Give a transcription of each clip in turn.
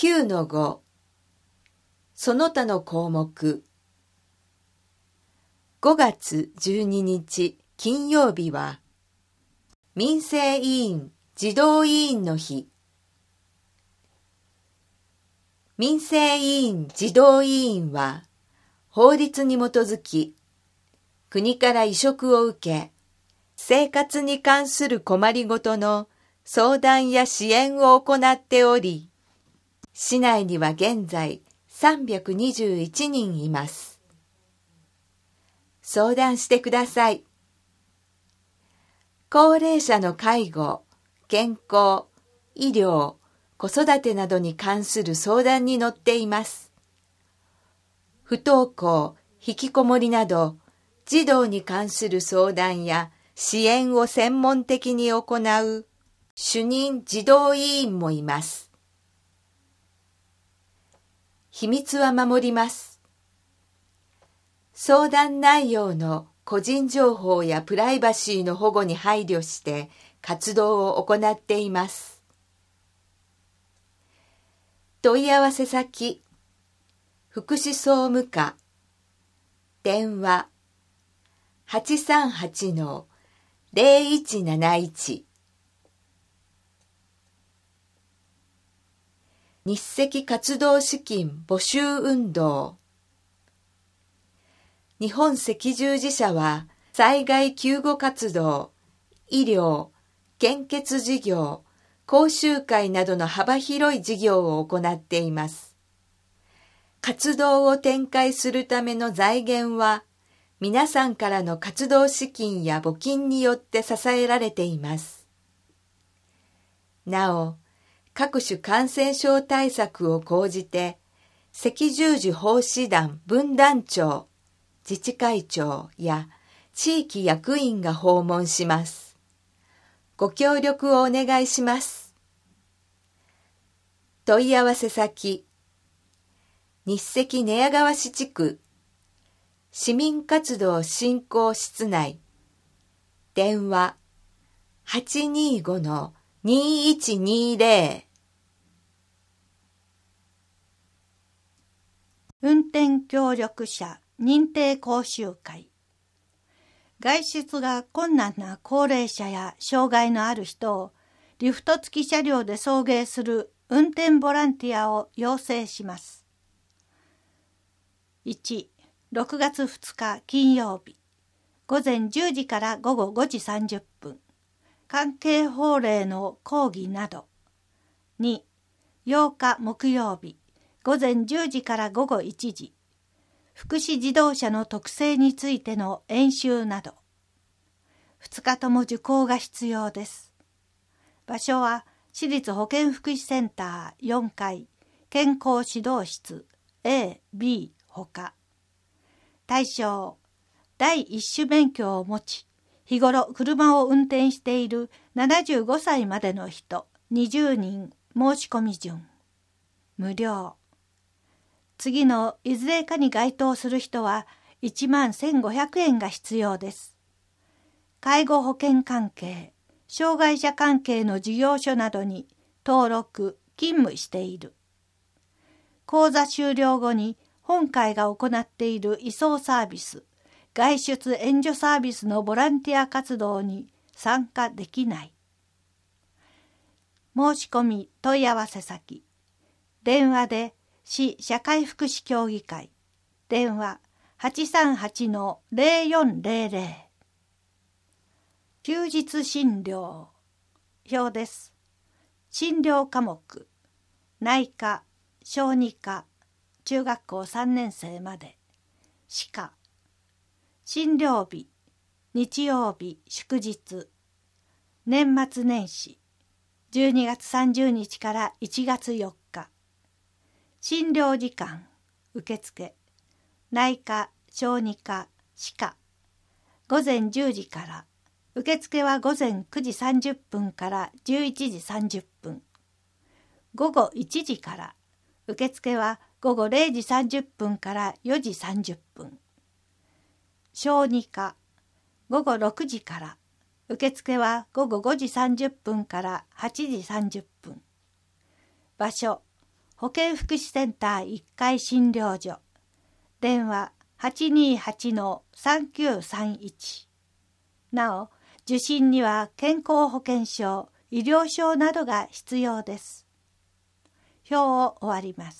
9-5 その他の項目。5月12日金曜日は民生委員児童委員の日。民生委員児童委員は法律に基づき国から委嘱を受け、生活に関する困りごとの相談や支援を行っており、市内には現在321人います。相談してください。高齢者の介護、健康、医療、子育てなどに関する相談に乗っています。不登校、引きこもりなど、児童に関する相談や支援を専門的に行う主任児童委員もいます。秘密は守ります。相談内容の個人情報やプライバシーの保護に配慮して活動を行っています。問い合わせ先、福祉総務課、電話 838-0171。日赤活動資金募集運動。日本赤十字社は災害救護活動、医療、献血事業、講習会などの幅広い事業を行っています。活動を展開するための財源は、皆さんからの活動資金や募金によって支えられています。なお、各種感染症対策を講じて、赤十字奉仕団分団長、自治会長や地域役員が訪問します。ご協力をお願いします。問い合わせ先、日赤寝屋川市地区、市民活動振興室内、電話 825-2120。 運転協力者認定講習会。外出が困難な高齢者や障害のある人をリフト付き車両で送迎する運転ボランティアを要請します。1、6月2日金曜日、午前10時から午後5時30分、関係法令の講義など。2、8日木曜日、午前10時から午後1時、福祉自動車の特性についての演習など。2日とも受講が必要です。場所は市立保健福祉センター4階、健康指導室 A、B ほか。対象、第一種免許を持ち、日頃車を運転している75歳までの人20人申し込み順。無料。次のいずれかに該当する人は11,500円が必要です。介護保険関係、障害者関係の事業所などに登録・勤務している。講座終了後に本会が行っている移送サービス、外出援助サービスのボランティア活動に参加できない。申し込み問い合わせ先、電話で市社会福祉協議会、電話 838-0400。休日診療表です。診療科目、内科、小児科、中学校3年生まで、歯科。診療日、日曜日、祝日。年末年始、12月30日から1月4日。診療時間、受付。内科、小児科、歯科。午前10時から。受付は午前9時30分から11時30分。午後1時から。受付は午後0時30分から4時30分。小児科、午後6時から。受付は午後5時30分から8時30分。場所、 保健福祉センター1階診療所。電話 828-3931。なお、受診には健康保険証、医療証などが必要です。表を終わります。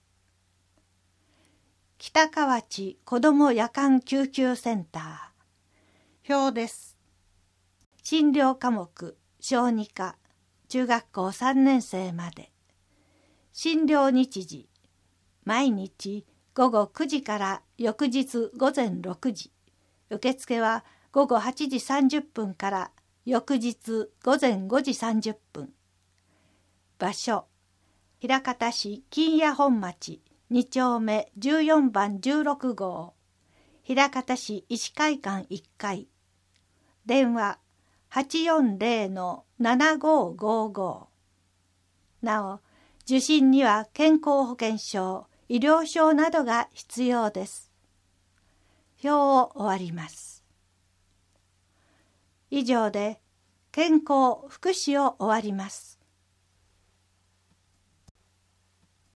北河内子ども夜間救急センター。表です。診療科目、小児科、中学校3年生まで。診療日時、毎日午後9時から翌日午前6時。受付は午後8時30分から翌日午前5時30分。場所、枚方市金谷本町2丁目14番16号。枚方市医師会館1階。電話 840-7555。なお、受診には健康保険証、医療証などが必要です。表を終わります。以上で健康福祉を終わります。